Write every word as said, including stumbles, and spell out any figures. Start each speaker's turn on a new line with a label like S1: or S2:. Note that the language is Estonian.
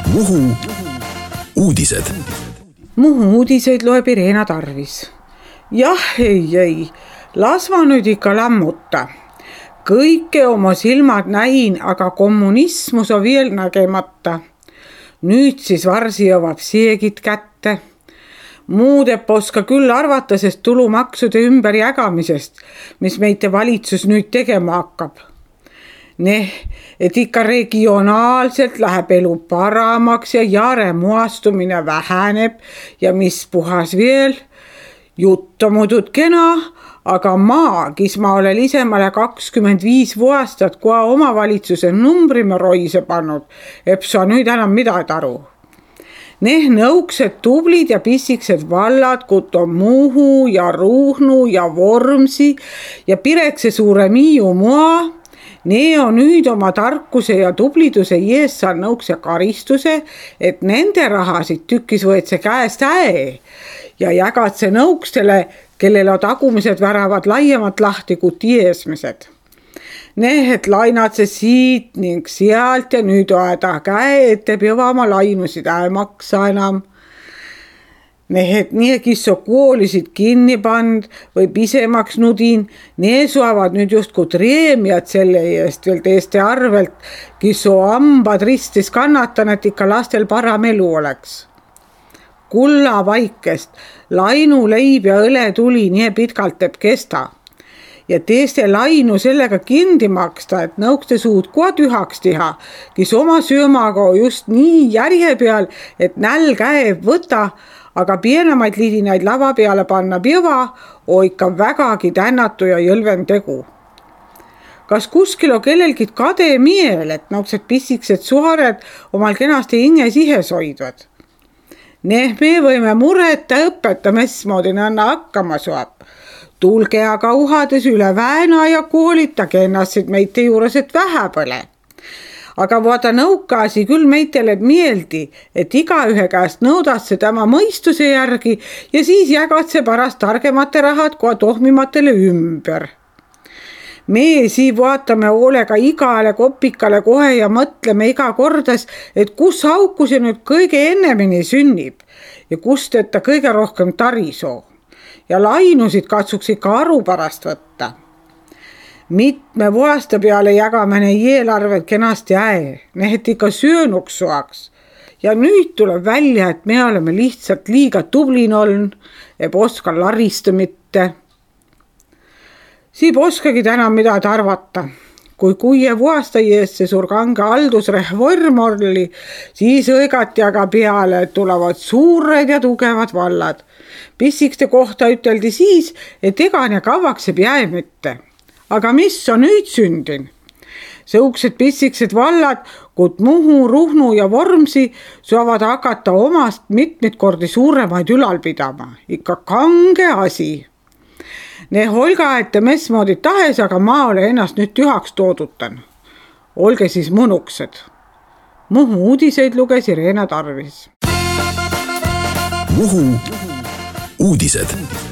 S1: Muhu uudised.
S2: Muhu uudiseid loeb Irena Tarvis. Jah, ei, ei, las ma nüüd ikka lämmuta. Kõike oma silmad näin, aga kommunismus on veel nägemata. Nüüd siis varsi jõuab seegid kätte. Muudep oska küll arvata, sest tulumaksude ümberjagamisest, mis meite valitsus nüüd tegema hakkab. Neh, et ikka regionaalselt läheb elu paramaks ja jare muastumine väheneb ja mis puhas veel, jutt on muudud kena, aga maa, kis ma olen isemale kakskümmend viis vuostat, kui omavalitsuse numbri me roise pannud, eps sa nüüd enam midagi aru. Neh nõuksed tublid ja pissiksed vallad, kut on Muhu ja Ruhnu ja Vormsi ja Pirekse suure Miiu mua, nee on nüüd oma tarkuse ja tubliduse jees saan nõukse karistuse, et nende rahasid tükkis võetse käest äe ja jagad see nõukstele, kellel on tagumised väravad laiemalt lahti kui tiesmised. Neh, et lainad see siit ning sealt ja nüüd aeda käe, et teeb juba oma lainusid äe maksa enam. Neh, et nii kisso koolisid kinni pand või pisemaks nudin, nee suavad nüüd justkui treemiad selle eest veel teiste arvelt, kisso ambad ristis kannatan, et ikka lastel param elu oleks. Kulla vaikest, lainu leib ja õle tuli nii pitkalt teeb kesta. Ja teiste lainu sellega kindi maksta, et nõukste suud koa tühaks teha, kis oma söömaga just nii järje peal, et näl käeb võta, aga pienemaid liidinaid lava peale panna piva, on ikka vägagi tännatu ja jõlven tegu. Kas kuskil on kellelgi kade miel, et nõuksed pissiksed suhared omal kenasti hinges ihes hoidvad? Neh, me võime mureta õpeta, mismoodi nanna hakkama suab. Tulge aga uhades üle väena ja koolitage ennast meite juures, et vähe põle. Aga vaata nõukaasi küll meitele meeldi, et igaühe käest nõudasse tema mõistuse järgi ja siis jagad see pärast targemate rahad kui tohmimatele ümber. Me sii vaatame hoolega igale kopikale kohe ja mõtleme iga kordas, et kus auku see nüüd kõige ennemini sünnib ja kust et ta kõige rohkem tarisoo. Ja lainusid katsuks ikka aru pärast võtta. Mitme vuosta peale jagame neid eelarved kenasti äe, nehet ikka söönuks suaks. Ja nüüd tuleb välja, et me oleme lihtsalt liiga tublin olnud, eb oska larista mitte. Siib oskagi täna midagi arvata. Kui kuie vuosta jees see suur kange haldusreform oli, siis õigati aga peale, et tulevad suured ja tugevad vallad. Pissikste kohta üteldi siis, et egan ja kavaks jääb jää mitte. Aga mis on nüüd sündin? Sõuksed pissiksed vallad, kut Muhu, Ruhnu ja Vormsi saavad hakata omast mitmeid kordi suuremaid ülal pidama. Ikka kange asi. Ne olga, et te mesmoodi tahes, aga ma ole ennast nüüd tühaks toodutan. Olge siis mõnuksed. Muhu uudiseid luges Irena Tarvis.
S1: Muhu uudised.